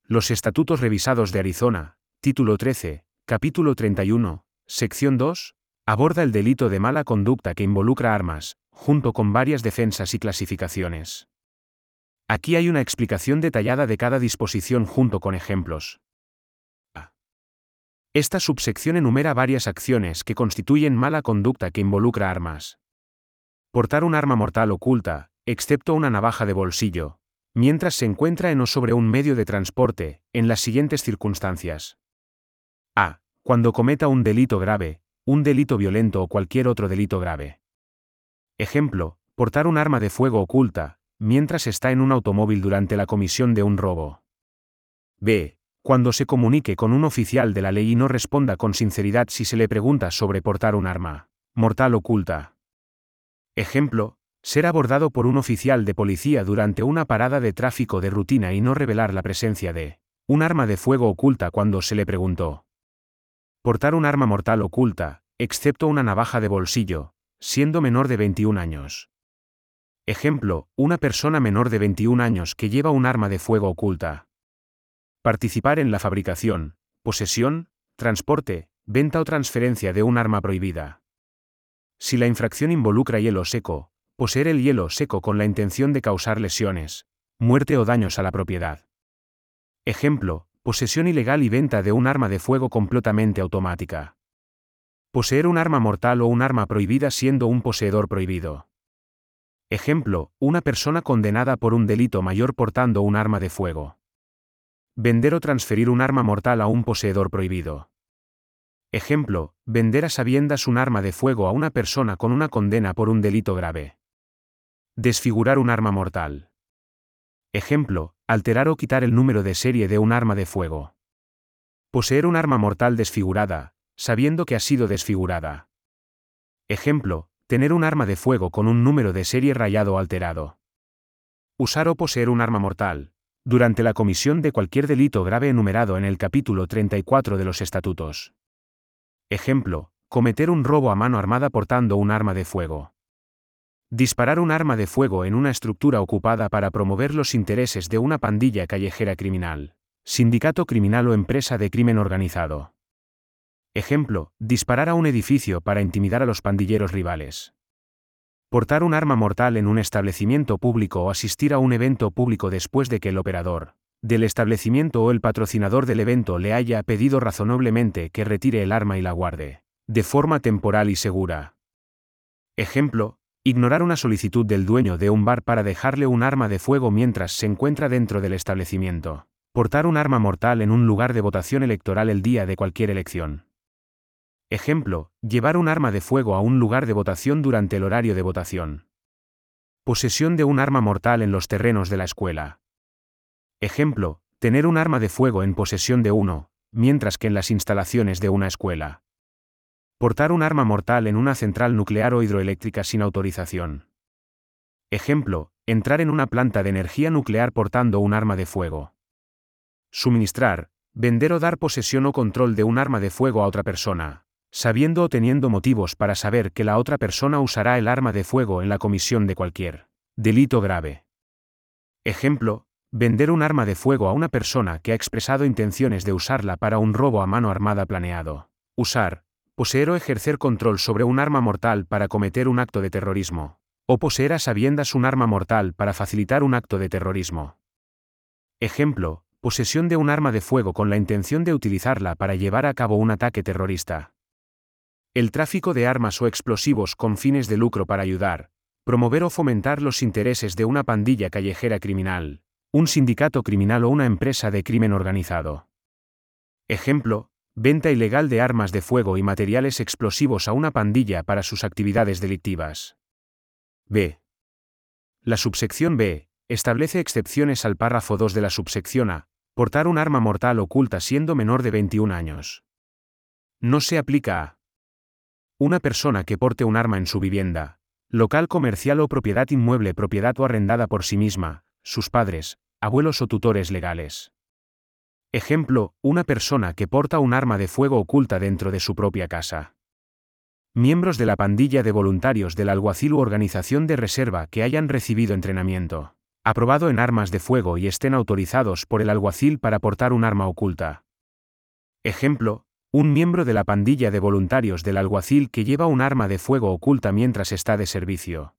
Los Estatutos Revisados de Arizona, Título 13, Capítulo 31, Sección 2, aborda el delito de mala conducta que involucra armas, junto con varias defensas y clasificaciones. Aquí hay una explicación detallada de cada disposición junto con ejemplos. Esta subsección enumera varias acciones que constituyen mala conducta que involucra armas. Portar un arma mortal oculta, excepto una navaja de bolsillo, mientras se encuentra en o sobre un medio de transporte, en las siguientes circunstancias. A. Cuando cometa un delito grave, un delito violento o cualquier otro delito grave. Ejemplo, portar un arma de fuego oculta, mientras está en un automóvil durante la comisión de un robo. B. Cuando se comunique con un oficial de la ley y no responda con sinceridad si se le pregunta sobre portar un arma mortal oculta. Ejemplo, ser abordado por un oficial de policía durante una parada de tráfico de rutina y no revelar la presencia de un arma de fuego oculta cuando se le preguntó. Portar un arma mortal oculta, excepto una navaja de bolsillo, siendo menor de 21 años. Ejemplo, una persona menor de 21 años que lleva un arma de fuego oculta. Participar en la fabricación, posesión, transporte, venta o transferencia de un arma prohibida. Si la infracción involucra hielo seco, poseer el hielo seco con la intención de causar lesiones, muerte o daños a la propiedad. Ejemplo, posesión ilegal y venta de un arma de fuego completamente automática. Poseer un arma mortal o un arma prohibida siendo un poseedor prohibido. Ejemplo, una persona condenada por un delito mayor portando un arma de fuego. Vender o transferir un arma mortal a un poseedor prohibido. Ejemplo, vender a sabiendas un arma de fuego a una persona con una condena por un delito grave. Desfigurar un arma mortal. Ejemplo, alterar o quitar el número de serie de un arma de fuego. Poseer un arma mortal desfigurada, sabiendo que ha sido desfigurada. Ejemplo, tener un arma de fuego con un número de serie rayado o alterado. Usar o poseer un arma mortal, durante la comisión de cualquier delito grave enumerado en el capítulo 34 de los Estatutos. Ejemplo, cometer un robo a mano armada portando un arma de fuego. Disparar un arma de fuego en una estructura ocupada para promover los intereses de una pandilla callejera criminal, sindicato criminal o empresa de crimen organizado. Ejemplo, disparar a un edificio para intimidar a los pandilleros rivales. Portar un arma mortal en un establecimiento público o asistir a un evento público después de que el operador del establecimiento o el patrocinador del evento le haya pedido razonablemente que retire el arma y la guarde de forma temporal y segura. Ejemplo, ignorar una solicitud del dueño de un bar para dejarle un arma de fuego mientras se encuentra dentro del establecimiento. Portar un arma mortal en un lugar de votación electoral el día de cualquier elección. Ejemplo, llevar un arma de fuego a un lugar de votación durante el horario de votación. Posesión de un arma mortal en los terrenos de la escuela. Ejemplo, tener un arma de fuego en posesión de uno, mientras que en las instalaciones de una escuela. Portar un arma mortal en una central nuclear o hidroeléctrica sin autorización. Ejemplo, entrar en una planta de energía nuclear portando un arma de fuego. Suministrar, vender o dar posesión o control de un arma de fuego a otra persona, sabiendo o teniendo motivos para saber que la otra persona usará el arma de fuego en la comisión de cualquier delito grave. Ejemplo, vender un arma de fuego a una persona que ha expresado intenciones de usarla para un robo a mano armada planeado. Usar, poseer o ejercer control sobre un arma mortal para cometer un acto de terrorismo, o poseer a sabiendas un arma mortal para facilitar un acto de terrorismo. Ejemplo, posesión de un arma de fuego con la intención de utilizarla para llevar a cabo un ataque terrorista. El tráfico de armas o explosivos con fines de lucro para ayudar, promover o fomentar los intereses de una pandilla callejera criminal, un sindicato criminal o una empresa de crimen organizado. Ejemplo, venta ilegal de armas de fuego y materiales explosivos a una pandilla para sus actividades delictivas. B. La subsección B establece excepciones al párrafo 2 de la subsección A, portar un arma mortal oculta siendo menor de 21 años. No se aplica a una persona que porte un arma en su vivienda, local comercial o propiedad inmueble, propiedad o arrendada por sí misma, sus padres, abuelos o tutores legales. Ejemplo, una persona que porta un arma de fuego oculta dentro de su propia casa. Miembros de la pandilla de voluntarios del alguacil u organización de reserva que hayan recibido entrenamiento aprobado en armas de fuego y estén autorizados por el alguacil para portar un arma oculta. Ejemplo, un miembro de la pandilla de voluntarios del alguacil que lleva un arma de fuego oculta mientras está de servicio.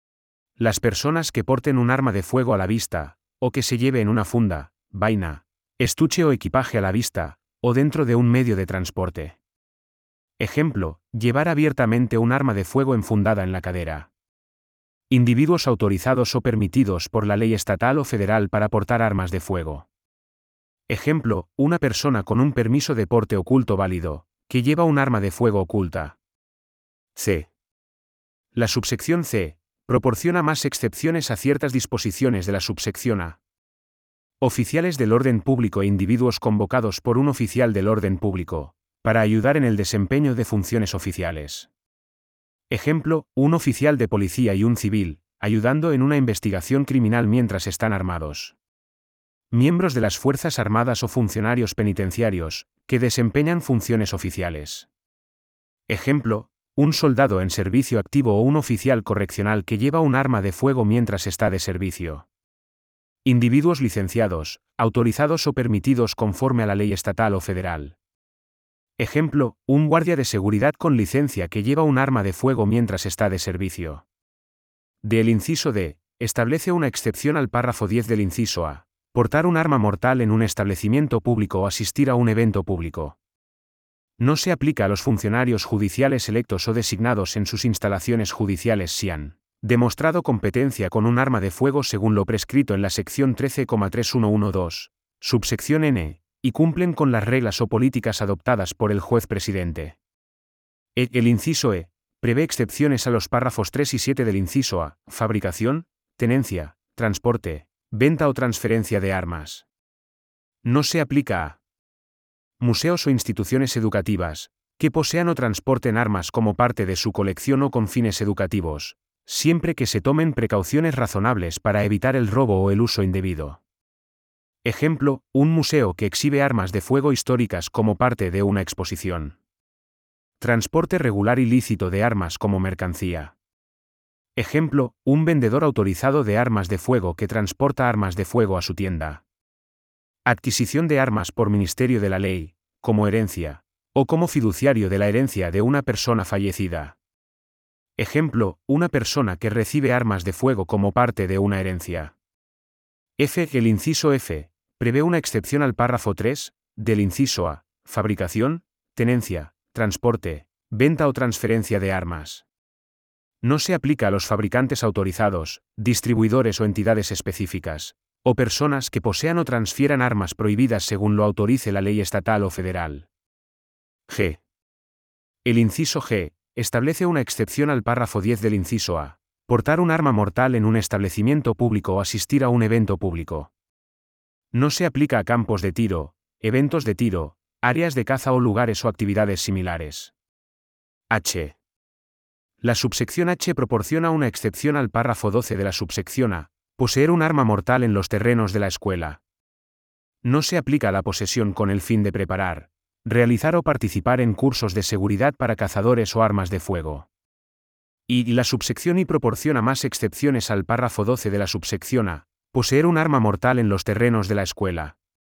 Las personas que porten un arma de fuego a la vista, o que se lleve en una funda, vaina, estuche o equipaje a la vista, o dentro de un medio de transporte. Ejemplo, llevar abiertamente un arma de fuego enfundada en la cadera. Individuos autorizados o permitidos por la ley estatal o federal para portar armas de fuego. Ejemplo, una persona con un permiso de porte oculto válido, que lleva un arma de fuego oculta. C. La subsección C proporciona más excepciones a ciertas disposiciones de la subsección A. Oficiales del orden público e individuos convocados por un oficial del orden público, para ayudar en el desempeño de funciones oficiales. Ejemplo, un oficial de policía y un civil, ayudando en una investigación criminal mientras están armados. Miembros de las Fuerzas Armadas o funcionarios penitenciarios, que desempeñan funciones oficiales. Ejemplo, un soldado en servicio activo o un oficial correccional que lleva un arma de fuego mientras está de servicio. Individuos licenciados, autorizados o permitidos conforme a la ley estatal o federal. Ejemplo, un guardia de seguridad con licencia que lleva un arma de fuego mientras está de servicio. Del inciso D, establece una excepción al párrafo 10 del inciso A. Portar un arma mortal en un establecimiento público o asistir a un evento público. No se aplica a los funcionarios judiciales electos o designados en sus instalaciones judiciales si han demostrado competencia con un arma de fuego según lo prescrito en la sección 13,3112, subsección N, y cumplen con las reglas o políticas adoptadas por el juez presidente. El inciso E prevé excepciones a los párrafos 3 y 7 del inciso A, fabricación, tenencia, transporte, venta o transferencia de armas. No se aplica a museos o instituciones educativas, que posean o transporten armas como parte de su colección o con fines educativos, siempre que se tomen precauciones razonables para evitar el robo o el uso indebido. Ejemplo, un museo que exhibe armas de fuego históricas como parte de una exposición. Transporte regular ilícito de armas como mercancía. Ejemplo, un vendedor autorizado de armas de fuego que transporta armas de fuego a su tienda. Adquisición de armas por Ministerio de la Ley, como herencia, o como fiduciario de la herencia de una persona fallecida. Ejemplo, una persona que recibe armas de fuego como parte de una herencia. F. El inciso F prevé una excepción al párrafo 3, del inciso A, fabricación, tenencia, transporte, venta o transferencia de armas. No se aplica a los fabricantes autorizados, distribuidores o entidades específicas, o personas que posean o transfieran armas prohibidas según lo autorice la ley estatal o federal. G. El inciso G establece una excepción al párrafo 10 del inciso A. Portar un arma mortal en un establecimiento público o asistir a un evento público. No se aplica a campos de tiro, eventos de tiro, áreas de caza o lugares o actividades similares. H. La subsección H proporciona una excepción al párrafo 12 de la subsección A. Poseer un arma mortal en los terrenos de la escuela. No se aplica a la posesión con el fin de preparar, realizar o participar en cursos de seguridad para cazadores o armas de fuego. Y la subsección I proporciona más excepciones al párrafo 12 de la subsección A. Poseer un arma mortal en los terrenos de la escuela.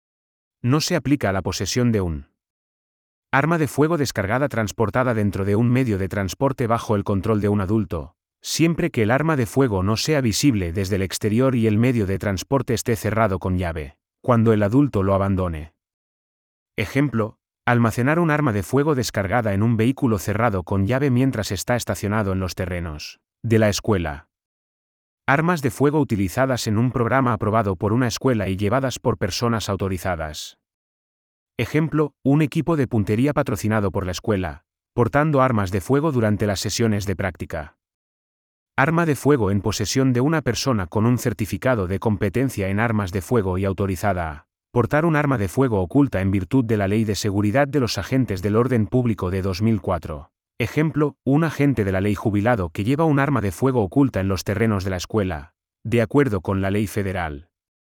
No se aplica a la posesión de un arma de fuego descargada transportada dentro de un medio de transporte bajo el control de un adulto, siempre que el arma de fuego no sea visible desde el exterior y el medio de transporte esté cerrado con llave, cuando el adulto lo abandone. Ejemplo, almacenar un arma de fuego descargada en un vehículo cerrado con llave mientras está estacionado en los terrenos de la escuela. Armas de fuego utilizadas en un programa aprobado por una escuela y llevadas por personas autorizadas. Ejemplo, un equipo de puntería patrocinado por la escuela, portando armas de fuego durante las sesiones de práctica. Arma de fuego en posesión de una persona con un certificado de competencia en armas de fuego y autorizada a portar un arma de fuego oculta en virtud de la Ley de Seguridad de los Agentes del Orden Público de 2004. Ejemplo, un agente de la ley jubilado que lleva un arma de fuego oculta en los terrenos de la escuela, de acuerdo con la ley federal.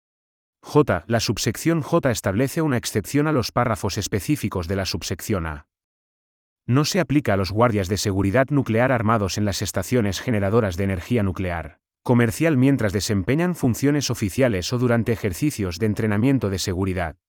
J. La subsección J establece una excepción a los párrafos específicos de la subsección A. No se aplica a los guardias de seguridad nuclear armados en las estaciones generadoras de energía nuclear, Comercial mientras desempeñan funciones oficiales o durante ejercicios de entrenamiento de seguridad.